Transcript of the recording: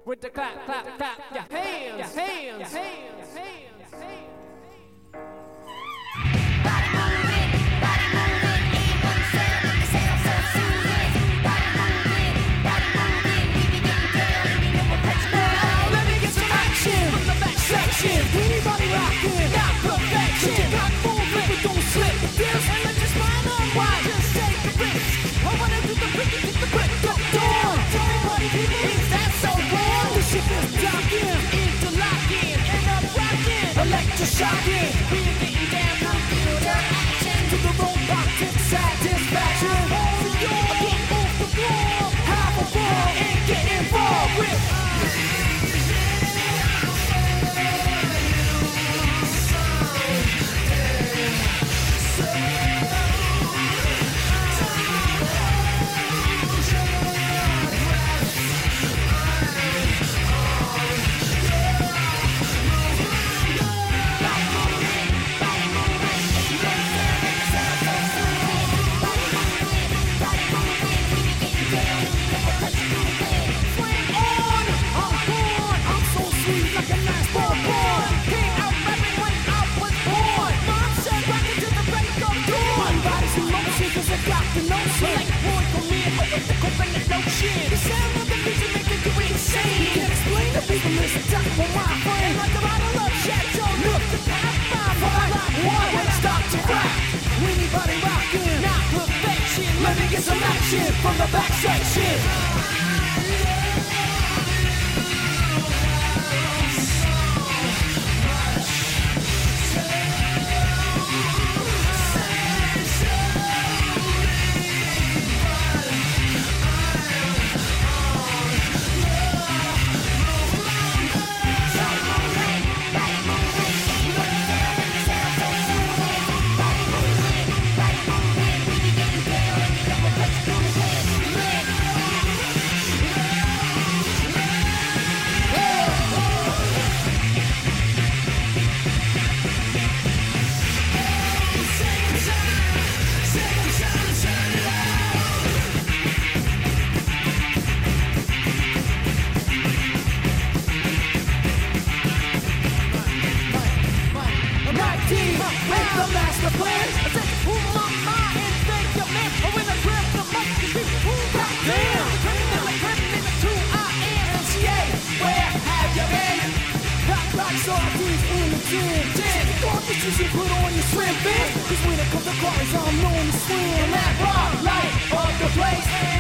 with the clap, clap, clap, yeah, hands, hands, hands, hands, hands. Body moving, even sound so soothing. Body moving, we be getting down, and you know what that's about. Let me get some action from the back section. Anybody rocking, not perfection. You got movement, but don't slip. Dance and let your spine unwind. Just take the risk. I wanna do the freaky, get the break of dawn. Everybody, people, is that so wrong? The ship is docking, interlocking, and I'm rocking, electroshocking. We're getting down, computer action to the robotic satisfaction. Hold your get off the wall, have a ball, and get involved with. The sound of the music making you insane. You can't explain to people, listen, top of my brain. Like a bottle of Chateau, look to pop my vibe. One when I start to rap. Anybody rocking, not perfection. Let me get some action from the back section. The master plan. I said, who my mind and think your man. Oh, when I grab the mic, you be who back down. Turning in the 2INCA. Where have you been? Hot rocks all these in the gym. Take off the shoes and put on your swim fit. Cause when it comes to cars, I'm known to swim. And that rock light of the place.